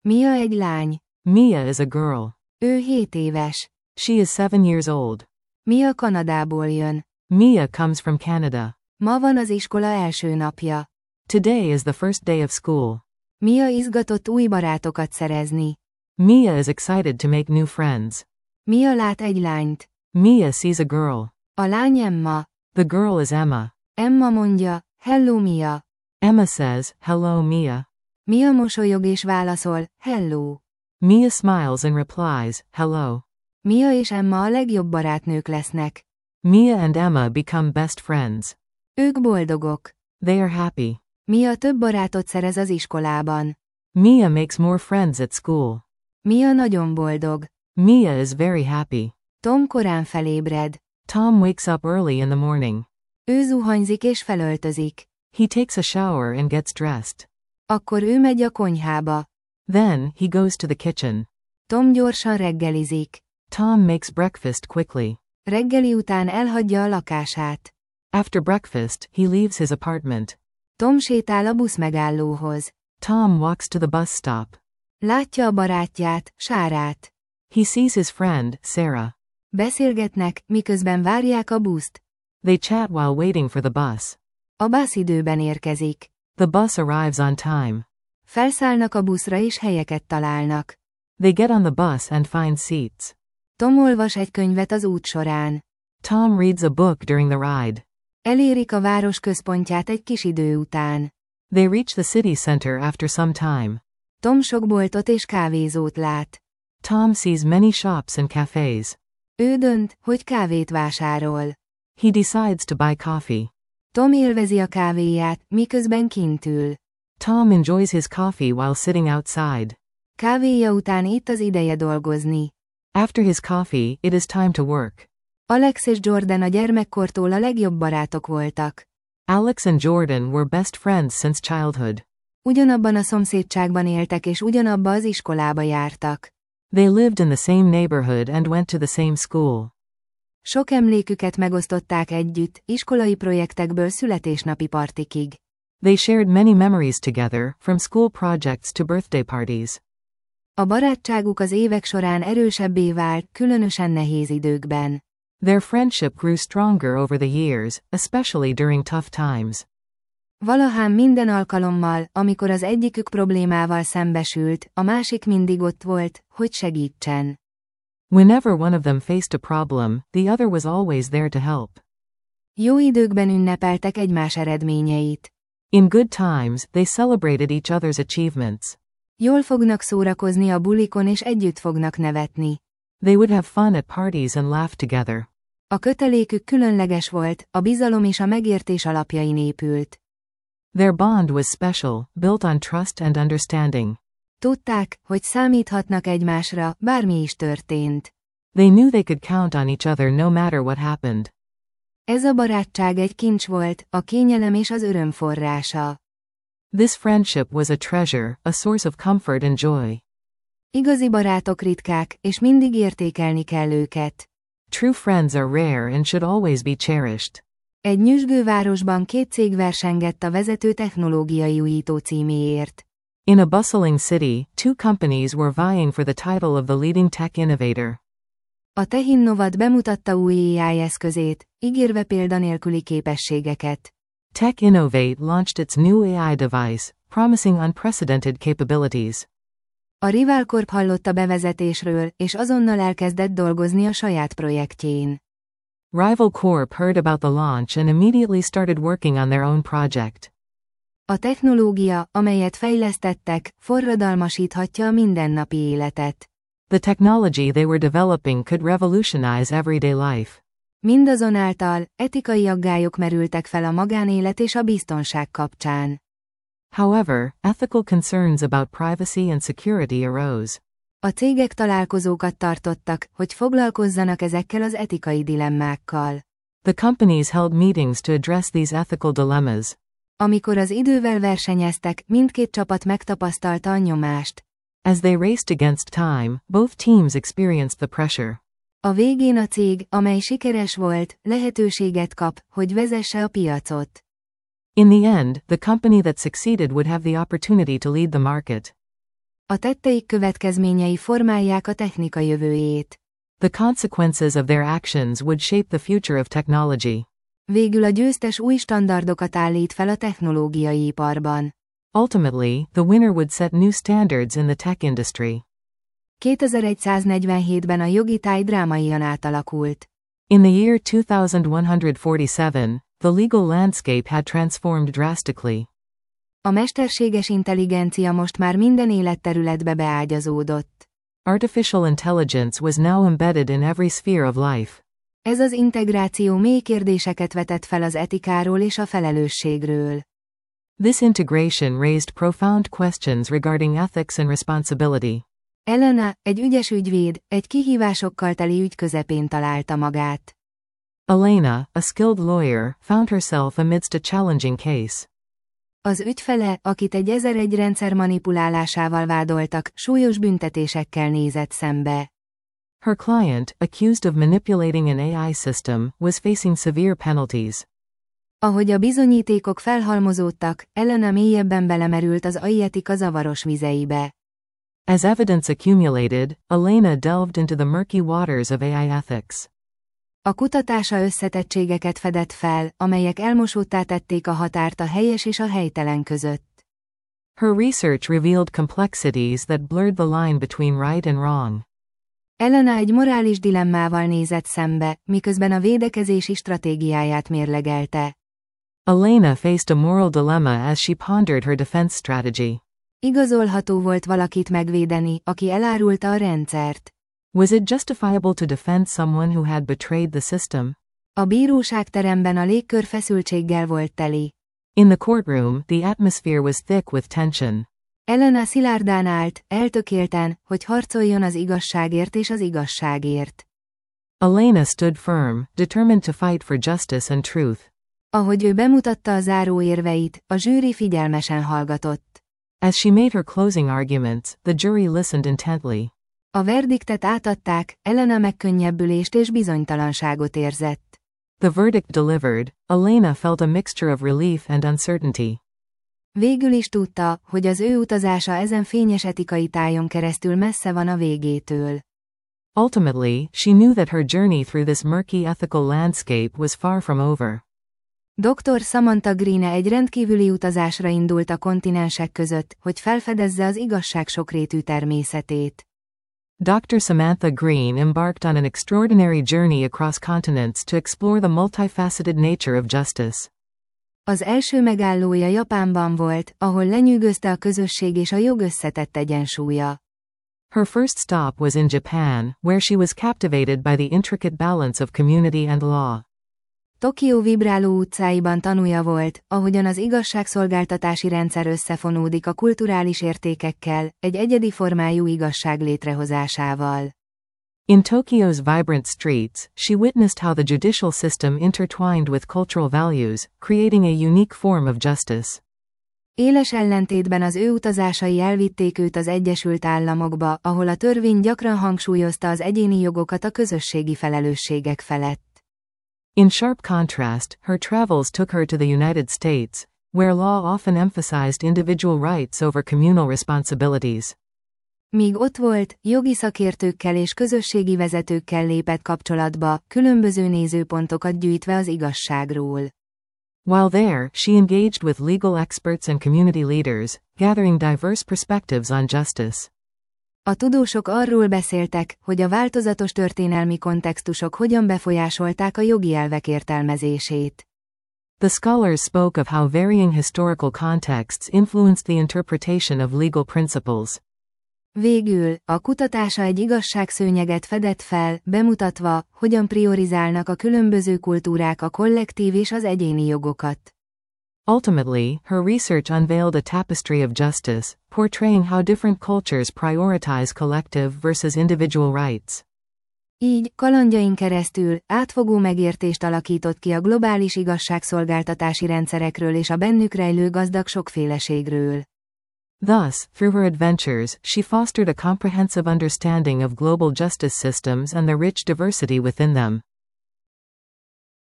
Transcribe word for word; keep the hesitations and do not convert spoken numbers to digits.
Mia egy lány. Mia is a girl. Ő hét éves. She is seven years old. Mia Kanadából jön. Mia comes from Canada. Ma van az iskola első napja. Today is the first day of school. Mia izgatott új barátokat szerezni. Mia is excited to make new friends. Mia lát egy lányt. Mia sees a girl. A lány Emma. The girl is Emma. Emma mondja, hello Mia. Emma says, hello Mia. Mia mosolyog és válaszol, hello. Mia smiles and replies, hello. Mia és Emma a legjobb barátnők lesznek. Mia and Emma become best friends. Ők boldogok. They are happy. Mia több barátot szerez az iskolában. Mia makes more friends at school. Mia nagyon boldog. Mia is very happy. Tom korán felébred. Tom wakes up early in the morning. Ő zuhanyzik és felöltözik. He takes a shower and gets dressed. Akkor ő megy a konyhába. Then, he goes to the kitchen. Tom gyorsan reggelizik. Tom makes breakfast quickly. Reggeli után elhagyja a lakását. After breakfast, he leaves his apartment. Tom sétál a buszmegállóhoz. Tom walks to the bus stop. Látja a barátját, Sárát. He sees his friend, Sarah. Beszélgetnek, miközben várják a buszt. They chat while waiting for the bus. A busz időben érkezik. The bus arrives on time. Felszállnak a buszra és helyeket találnak. They get on the bus and find seats. Tom olvas egy könyvet az út során. Tom reads a book during the ride. Elérik a város központját egy kis idő után. They reach the city center after some time. Tom sok boltot és kávézót lát. Tom sees many shops and cafes. Ő dönt, hogy kávét vásárol. He decides to buy coffee. Tom élvezi a kávéját, miközben kint ül. Tom enjoys his coffee while sitting outside. Kávéja után itt az ideje dolgozni. After his coffee, it is time to work. Alex és Jordan a gyermekkortól a legjobb barátok voltak. Alex and Jordan were best friends since childhood. Ugyanabban a szomszédságban éltek és ugyanabba az iskolába jártak. They lived in the same neighborhood and went to the same school. Sok emléküket megosztották együtt, iskolai projektekből születésnapi partikig. They shared many memories together, from school projects to birthday parties. A barátságuk az évek során erősebbé vált, különösen nehéz időkben. Their friendship grew stronger over the years, especially during tough times. Valahán minden alkalommal, amikor az egyikük problémával szembesült, a másik mindig ott volt, hogy segítsen. Whenever one of them faced a problem, the other was always there to help. Jó időkben ünnepeltek egymás eredményeit. In good times, they celebrated each other's achievements. Jól fognak szórakozni a bulikon és együtt fognak nevetni. They would have fun at parties and laugh together. A kötelékük különleges volt, a bizalom és a megértés alapjain épült. Their bond was special, built on trust and understanding. Tudták, hogy számíthatnak egymásra, bármi is történt. They knew they could count on each other no matter what happened. Ez a barátság egy kincs volt, a kényelem és az öröm forrása. This friendship was a treasure, a source of comfort and joy. Igazi barátok ritkák, és mindig értékelni kell őket. True friends are rare and should always be cherished. Egy nyüzsgő városban két cég versengett a vezető technológiai újító címéért. In a bustling city, two companies were vying for the title of the leading tech innovator. A TechInnovat bemutatta új á i eszközét, ígérve példanélküli képességeket. TechInnovate launched its new á i device, promising unprecedented capabilities. A Rival Corp hallott a bevezetésről, és azonnal elkezdett dolgozni a saját projektjén. Rival Corp heard about the launch and immediately started working on their own project. A technológia, amelyet fejlesztettek, forradalmasíthatja a mindennapi életet. The technology they were developing could revolutionize everyday life. Mindazonáltal, etikai aggályok merültek fel a magánélet és a biztonság kapcsán. However, ethical concerns about privacy and security arose. A cégek találkozókat tartottak, hogy foglalkozzanak ezekkel az etikai dilemmákkal. The companies held meetings to address these ethical dilemmas. Amikor az idővel versenyeztek, mindkét csapat megtapasztalta a nyomást. As they raced against time, both teams experienced the pressure. A végén a cég, amely sikeres volt, lehetőséget kap, hogy vezesse a piacot. In the end, the company that succeeded would have the opportunity to lead the market. A tetteik következményei formálják a technika jövőjét. The consequences of their actions would shape the future of technology. Végül a győztes új standardokat állít fel a technológiai iparban. Ultimately, the winner would set new standards in the tech industry. kétezer-száznegyvenhétben a jogi táj drámaian átalakult. In the year two thousand one hundred forty-seven, the legal landscape had transformed drastically. A mesterséges intelligencia most már minden életterületbe beágyazódott. Artificial intelligence was now embedded in every sphere of life. Ez az integráció mély kérdéseket vetett fel az etikáról és a felelősségről. This integration raised profound questions regarding ethics and responsibility. Elena, egy ügyes ügyvéd, egy kihívásokkal teli ügy közepén találta magát. Elena, a skilled lawyer, found herself amidst a challenging case. Az ügyfele, akit egy ezer-egy rendszer manipulálásával vádoltak, súlyos büntetésekkel nézett szembe. Her client, accused of manipulating an A I system, was facing severe penalties. Ahogy a bizonyítékok felhalmozódtak, Elena mélyebben belemerült az á i etika zavaros vizeibe. As evidence accumulated, Elena delved into the murky waters of A I ethics. A kutatása összetettségeket fedett fel, amelyek elmosódtá tették a határt a helyes és a helytelen között. Her research revealed complexities that blurred the line between right and wrong. Elena egy morális dilemmával nézett szembe, miközben a védekezési stratégiáját mérlegelte. Elena faced a moral dilemma as she pondered her defense strategy. Igazolható volt valakit megvédeni, aki elárulta a rendszert. Was it justifiable to defend someone who had betrayed the system? A bíróságteremben a légkör feszültséggel volt teli. In the courtroom, the atmosphere was thick with tension. Elena szilárdán állt, eltökélten, hogy harcoljon az igazságért és az igazságért. Elena stood firm, determined to fight for justice and truth. Ahogy ő bemutatta a záró érveit, a zsűri figyelmesen hallgatott. As she made her closing arguments, the jury listened intently. A verdiktet átadták, Elena megkönnyebbülést és bizonytalanságot érzett. The verdict delivered, Elena felt a mixture of relief and uncertainty. Végül is tudta, hogy az ő utazása ezen fényes etikai tájon keresztül messze van a végétől. Ultimately, she knew that her journey through this murky ethical landscape was far from over. doktor Samantha Greene egy rendkívüli utazásra indult a kontinensek között, hogy felfedezze az igazság sokrétű természetét. Doctor Samantha Greene embarked on an extraordinary journey across continents to explore the multifaceted nature of justice. Az első megállója Japánban volt, ahol lenyűgözte a közösség és a jog összetett egyensúlya. Her first stop was in Japan, where she was captivated by the intricate balance of community and law. Tokió vibráló utcáiban tanúja volt, ahogyan az igazságszolgáltatási rendszer összefonódik a kulturális értékekkel, egy egyedi formájú igazság létrehozásával. In Tokyo's vibrant streets, she witnessed how the judicial system intertwined with cultural values, creating a unique form of justice. Éles ellentétben az ő utazásai elvitték őt az Egyesült Államokba, ahol a törvény gyakran hangsúlyozta az egyéni jogokat a közösségi felelősségek felett. In sharp contrast, her travels took her to the United States, where law often emphasized individual rights over communal responsibilities. Míg ott volt, jogi szakértőkkel és közösségi vezetőkkel lépett kapcsolatba, különböző nézőpontokat gyűjtve az igazságról. While there, she engaged with legal experts and community leaders, gathering diverse perspectives on justice. A tudósok arról beszéltek, hogy a változatos történelmi kontextusok hogyan befolyásolták a jogi elvek értelmezését. The scholars spoke of how varying historical contexts influenced the interpretation of legal principles. Végül, a kutatása egy igazságszőnyeget fedett fel, bemutatva, hogyan priorizálnak a különböző kultúrák a kollektív és az egyéni jogokat. Ultimately, her research unveiled a tapestry of justice, portraying how different cultures prioritize collective versus individual rights. Így, kalandjain keresztül, átfogó megértést alakított ki a globális igazságszolgáltatási rendszerekről és a bennük rejlő gazdag sokféleségről. Thus, through her adventures, she fostered a comprehensive understanding of global justice systems and the rich diversity within them.